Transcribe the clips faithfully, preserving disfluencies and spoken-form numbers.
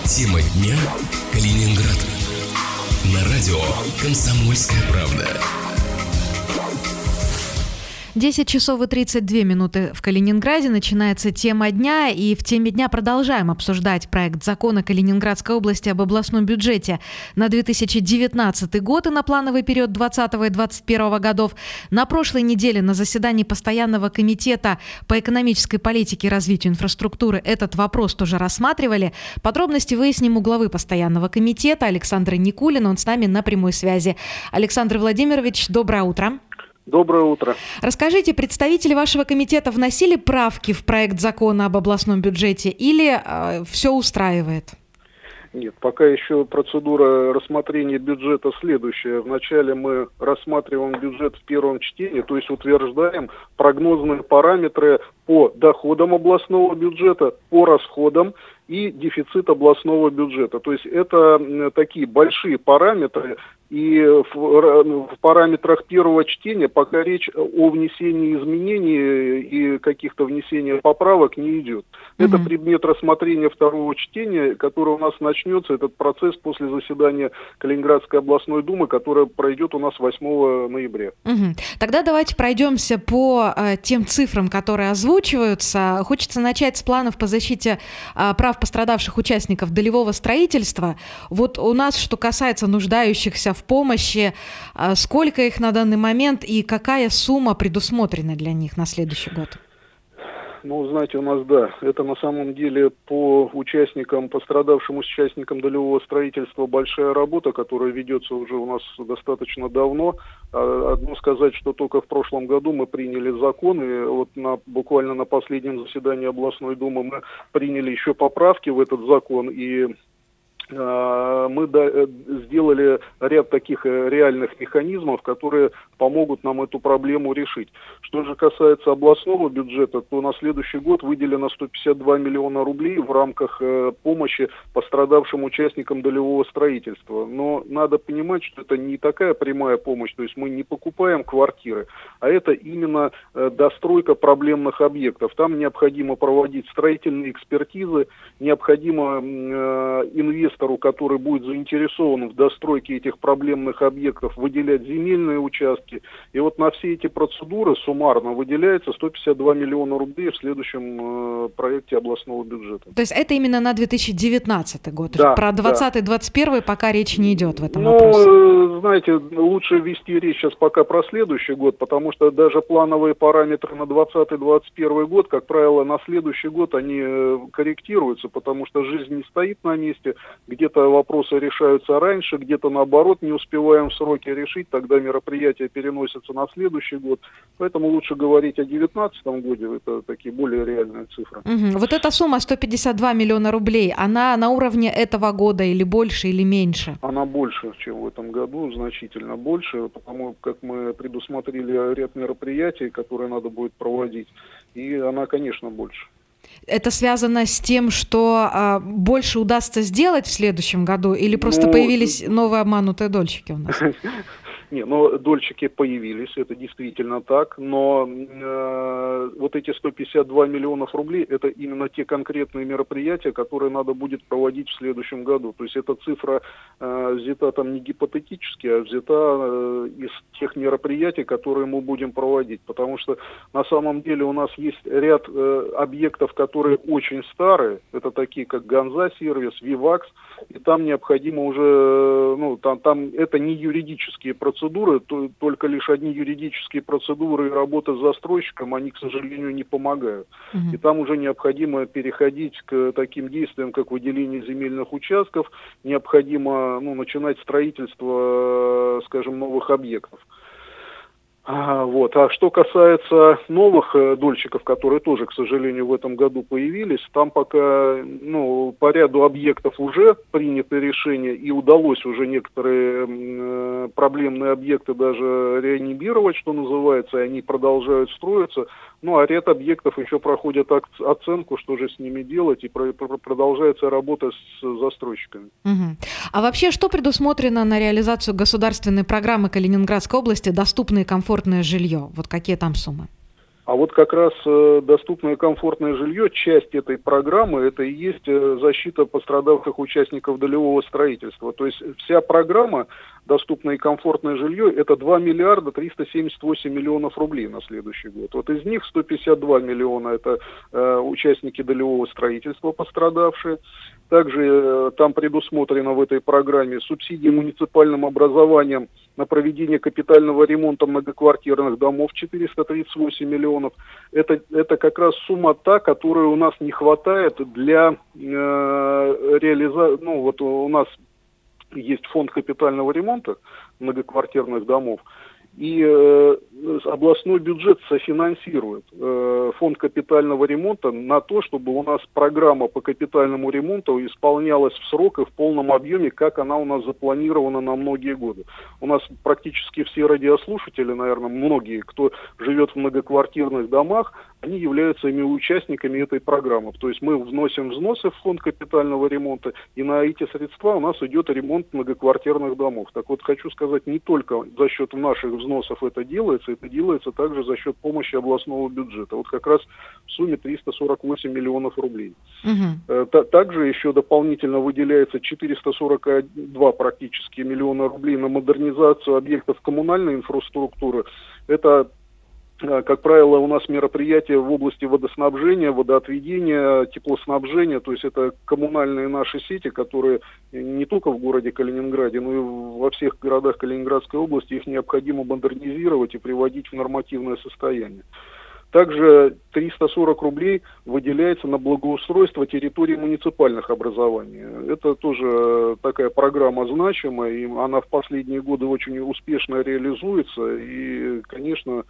Тема дня: Калининград. На радио «Комсомольская правда». десять часов и тридцать две минуты в Калининграде. Начинается тема дня, и в теме дня продолжаем обсуждать проект закона Калининградской области об областном бюджете на две тысячи девятнадцатый год и на плановый период двадцатого и двадцать первого годов. На прошлой неделе на заседании Постоянного комитета по экономической политике и развитию инфраструктуры этот вопрос тоже рассматривали. Подробности выясним у главы Постоянного комитета Александра Никулина. Он с нами на прямой связи. Александр Владимирович, доброе утро. Доброе утро. Расскажите, представители вашего комитета вносили правки в проект закона об областном бюджете или э, все устраивает? Нет, пока еще процедура рассмотрения бюджета следующая. Вначале мы рассматриваем бюджет в первом чтении, то есть утверждаем прогнозные параметры по доходам областного бюджета, по расходам и дефицит областного бюджета. То есть это такие большие параметры, и в, в параметрах первого чтения пока речь о внесении изменений и каких-то внесения поправок не идет. Mm-hmm. Это предмет рассмотрения второго чтения, который у нас начнется, этот процесс после заседания Калининградской областной думы, которое пройдет у нас восьмого ноября. Mm-hmm. Тогда давайте пройдемся по э, тем цифрам, которые озвучиваются. Хочется начать с планов по защите э, прав пострадавших участников долевого строительства. Вот у нас, что касается нуждающихся в помощи, сколько их на данный момент и какая сумма предусмотрена для них на следующий год? Ну, знаете, у нас, да, это на самом деле по участникам, пострадавшим участникам долевого строительства большая работа, которая ведется уже у нас достаточно давно. Одно сказать, что только в прошлом году мы приняли закон, и вот на, буквально на последнем заседании областной думы мы приняли еще поправки в этот закон, и мы сделали ряд таких реальных механизмов, которые помогут нам эту проблему решить. Что же касается областного бюджета, то на следующий год выделено сто пятьдесят два миллиона рублей в рамках помощи пострадавшим участникам долевого строительства. Но надо понимать, что это не такая прямая помощь, то есть мы не покупаем квартиры, а это именно достройка проблемных объектов. Там необходимо проводить строительные экспертизы, необходимо инвесторам, который будет заинтересован в достройке этих проблемных объектов, выделять земельные участки. И вот на все эти процедуры суммарно выделяется сто пятьдесят два миллиона рублей в следующем э, проекте областного бюджета. То есть это именно на две тысячи девятнадцатый год? Да, про двадцатый двадцать первый пока речь не идет в этом ну, вопросе? Ну, знаете, лучше вести речь сейчас пока про следующий год, потому что даже плановые параметры на двадцатый двадцать первый год, как правило, на следующий год они корректируются, потому что жизнь не стоит на месте. Где-то вопросы решаются раньше, где-то наоборот не успеваем в сроки решить, тогда мероприятия переносятся на следующий год. Поэтому лучше говорить о две тысячи девятнадцатом годе, это такие более реальные цифры. Угу. Вот эта сумма сто пятьдесят два миллиона рублей, она на уровне этого года или больше, или меньше? Она больше, чем в этом году, значительно больше, потому как мы предусмотрели ряд мероприятий, которые надо будет проводить, и она, конечно, больше. Это связано с тем, что а, больше удастся сделать в следующем году, или просто ну, появились новые обманутые дольщики у нас? Не, ну дольщики появились, это действительно так, но э, вот эти сто пятьдесят два миллионов рублей, это именно те конкретные мероприятия, которые надо будет проводить в следующем году. То есть эта цифра э, взята там не гипотетически, а взята э, из тех мероприятий, которые мы будем проводить. Потому что на самом деле у нас есть ряд э, объектов, которые очень старые, это такие как Ганза-сервис, Вивакс, и там необходимо уже, ну там, там это не юридические процессы, процедуры, то, только лишь одни юридические процедуры и работа с застройщиком, они, к сожалению, не помогают. Uh-huh. И там уже необходимо переходить к таким действиям, как выделение земельных участков, необходимо ну, начинать строительство, скажем, новых объектов. А, вот. А что касается новых э, дольщиков, которые тоже, к сожалению, в этом году появились, там пока ну, по ряду объектов уже приняты решения и удалось уже некоторые э, проблемные объекты даже реанимировать, что называется, и они продолжают строиться. Ну а ряд объектов еще проходят оценку, что же с ними делать, и про- про- продолжается работа с застройщиками. Угу. А вообще, что предусмотрено на реализацию государственной программы Калининградской области «Доступное и комфортное жилье»? Вот какие там суммы? А вот как раз э, доступное комфортное жилье, часть этой программы, это и есть э, защита пострадавших участников долевого строительства. То есть вся программа «Доступное и комфортное жилье» это два миллиарда триста семьдесят восемь миллионов рублей на следующий год. Вот из них сто пятьдесят два миллиона это э, участники долевого строительства пострадавшие. Также э, там предусмотрено в этой программе субсидии муниципальным образованиям на проведение капитального ремонта многоквартирных домов четыреста тридцать восемь миллионов. Это, это как раз сумма та, которой у нас не хватает для э, реализации. Ну вот у нас есть фонд капитального ремонта многоквартирных домов, и э, областной бюджет софинансирует э, фонд капитального ремонта на то, чтобы у нас программа по капитальному ремонту исполнялась в срок и в полном объеме, как она у нас запланирована на многие годы. У нас практически все радиослушатели, наверное, многие, кто живет в многоквартирных домах, они являются ими участниками этой программы. То есть мы вносим взносы в фонд капитального ремонта, и на эти средства у нас идет ремонт многоквартирных домов. Так вот, хочу сказать, не только за счет наших взносов это делается, это делается также за счет помощи областного бюджета. Вот как раз в сумме триста сорок восемь миллионов рублей. Угу. Также еще дополнительно выделяется четыреста сорок два практически миллиона рублей на модернизацию объектов коммунальной инфраструктуры. Это, как правило, у нас мероприятия в области водоснабжения, водоотведения, теплоснабжения, то есть это коммунальные наши сети, которые не только в городе Калининграде, но и во всех городах Калининградской области, их необходимо модернизировать и приводить в нормативное состояние. Также триста сорок рублей выделяется на благоустройство территорий муниципальных образований. Это тоже такая программа значимая, и она в последние годы очень успешно реализуется, и, конечно,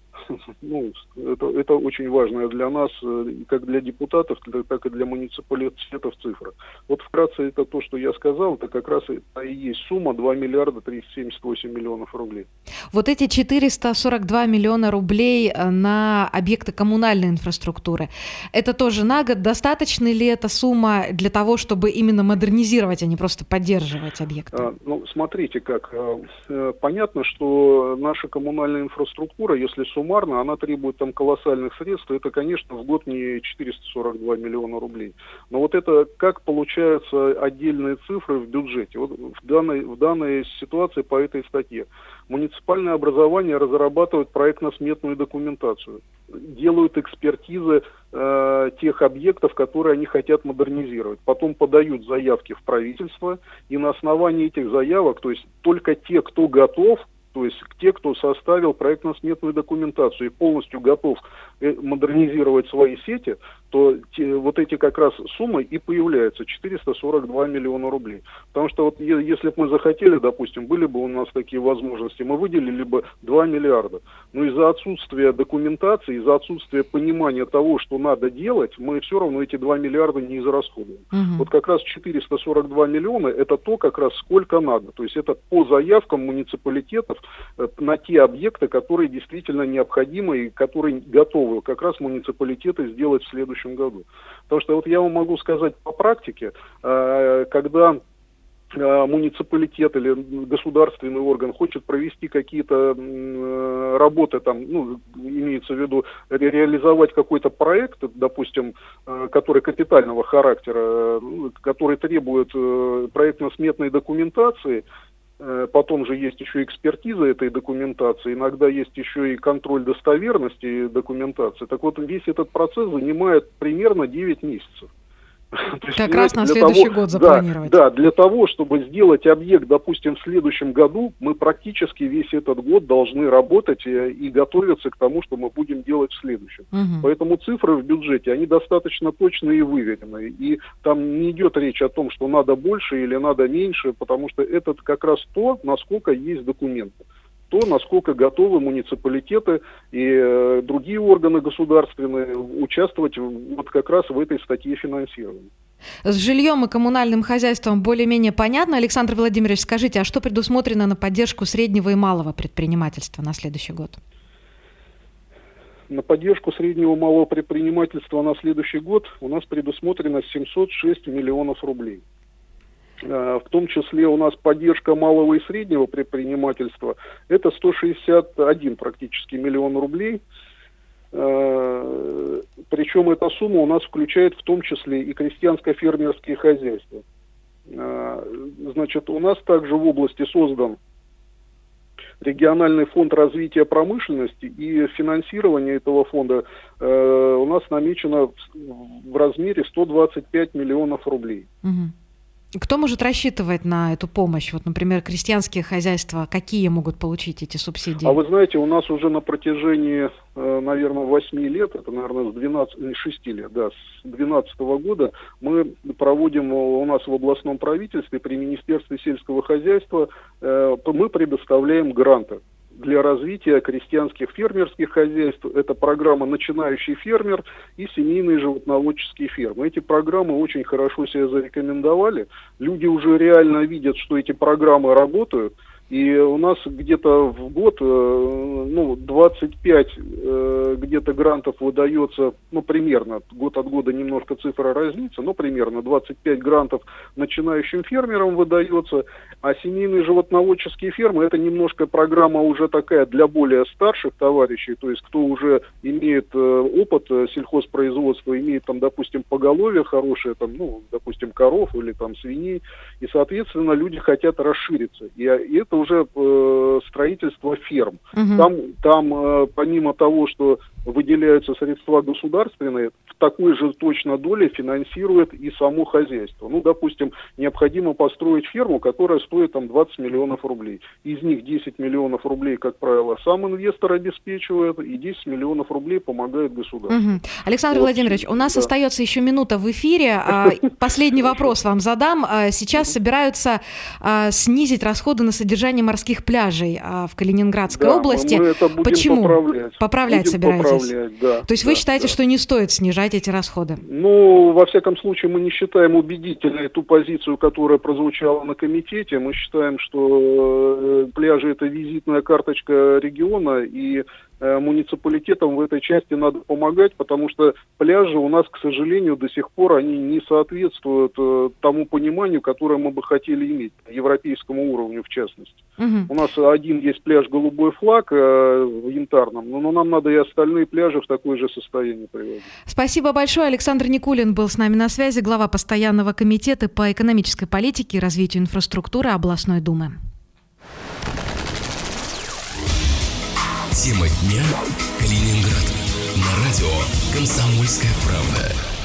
ну, это, это очень важная для нас, как для депутатов, так и для муниципалитетов цифра. Вот вкратце это то, что я сказал, это как раз это и есть сумма два миллиарда триста семьдесят восемь миллионов рублей. Вот эти четыреста сорок два миллиона рублей на объекты коммунальной инфраструктуры, это тоже на год? Достаточно ли эта сумма для того, чтобы именно модернизировать, а не просто поддерживать объекты? А, ну, смотрите как. Понятно, что наша коммунальная инфраструктура, если суммарно, она требует там колоссальных средств, это, конечно, в год не четыреста сорок два миллиона рублей. Но вот это как получаются отдельные цифры в бюджете. Вот в данной, в данной ситуации по этой статье. Муниципальное образование разрабатывает проектно-сметную документацию, делают экспертизы э, тех объектов, которые они хотят модернизировать. Потом подают заявки в правительство, и на основании этих заявок, то есть только те, кто готов, то есть те, кто составил проектно-сметную документацию и полностью готов модернизировать свои сети, то те, вот эти как раз суммы и появляются, четыреста сорок два миллиона рублей. Потому что вот если бы мы захотели, допустим, были бы у нас такие возможности, мы выделили бы два миллиарда. Но из-за отсутствия документации, из-за отсутствия понимания того, что надо делать, мы все равно эти два миллиарда не израсходуем. Угу. Вот как раз четыреста сорок два миллиона это то, как раз сколько надо. То есть это по заявкам муниципалитетов на те объекты, которые действительно необходимы и которые готовы как раз муниципалитеты сделать в следующем году. Потому что вот я вам могу сказать по практике, когда муниципалитет или государственный орган хочет провести какие-то работы, там, ну, имеется в виду реализовать какой-то проект, допустим, который капитального характера, который требует проектно-сметной документации. Потом же есть еще экспертиза этой документации, иногда есть еще и контроль достоверности документации. Так вот, весь этот процесс занимает примерно девять месяцев. Как раз на следующий того, год запланировать. Да, да, для того, чтобы сделать объект, допустим, в следующем году, мы практически весь этот год должны работать и, и готовиться к тому, что мы будем делать в следующем. Угу. Поэтому цифры в бюджете, они достаточно точные и выверенные. И там не идет речь о том, что надо больше или надо меньше, потому что это как раз то, насколько есть документы. То, насколько готовы муниципалитеты и э, другие органы государственные участвовать вот как раз в этой статье финансирования. С жильем и коммунальным хозяйством более-менее понятно. Александр Владимирович, скажите, а что предусмотрено на поддержку среднего и малого предпринимательства на следующий год? На поддержку среднего и малого предпринимательства на следующий год у нас предусмотрено семьсот шесть миллионов рублей. В том числе у нас поддержка малого и среднего предпринимательства, это сто шестьдесят один практически миллион рублей. Причем эта сумма у нас включает в том числе и крестьянско-фермерские хозяйства. Значит, у нас также в области создан региональный фонд развития промышленности, и финансирование этого фонда э, у нас намечено в, в размере сто двадцать пять миллионов рублей. Угу. Кто может рассчитывать на эту помощь? Вот, например, крестьянские хозяйства, какие могут получить эти субсидии? А вы знаете, у нас уже на протяжении, наверное, восьми лет, это, наверное, с двенадцати, шести лет, да, с двенадцатого года мы проводим у нас в областном правительстве при Министерстве сельского хозяйства, мы предоставляем гранты для развития крестьянских фермерских хозяйств. Это программа «Начинающий фермер» и семейные животноводческие фермы. Эти программы очень хорошо себя зарекомендовали. Люди уже реально видят, что эти программы работают. И у нас где-то в год, ну, двадцать пять где-то грантов выдается, ну, примерно, год от года немножко цифра разнится, но примерно двадцать пять грантов начинающим фермерам выдается, а семейные животноводческие фермы — это немножко программа уже такая для более старших товарищей, то есть кто уже имеет опыт сельхозпроизводства, имеет там, допустим, поголовье хорошее, там, ну, допустим, коров или там свиней, и, соответственно, люди хотят расшириться. И это уже э, строительство ферм. Угу. Там, там э, помимо того, что выделяются средства государственные, в такой же точно доле финансирует и само хозяйство. Ну, допустим, необходимо построить ферму, которая стоит там двадцать миллионов рублей. Из них десять миллионов рублей, как правило, сам инвестор обеспечивает, и десять миллионов рублей помогает государство. Угу. Александр вот. Владимирович, у нас да. остается еще минута в эфире. Последний вопрос вам задам. Сейчас собираются снизить расходы на содержание морских пляжей в Калининградской да, области. Мы это будем Почему? Поправлять. Поправлять будем собираетесь? Поправлять, да, То есть да, вы считаете, да. что не стоит снижать эти расходы? Ну, во всяком случае, мы не считаем убедительной ту позицию, которая прозвучала на комитете. Мы считаем, что пляжи — это визитная карточка региона, и муниципалитетам в этой части надо помогать, потому что пляжи у нас, к сожалению, до сих пор они не соответствуют тому пониманию, которое мы бы хотели иметь, европейскому уровню в частности. Угу. У нас один есть пляж «Голубой флаг» в Янтарном, но нам надо и остальные пляжи в такое же состояние приводить. Спасибо большое. Александр Никулин был с нами на связи, глава постоянного комитета по экономической политике и развитию инфраструктуры областной думы. Тема дня: Калининград. На радио «Комсомольская правда».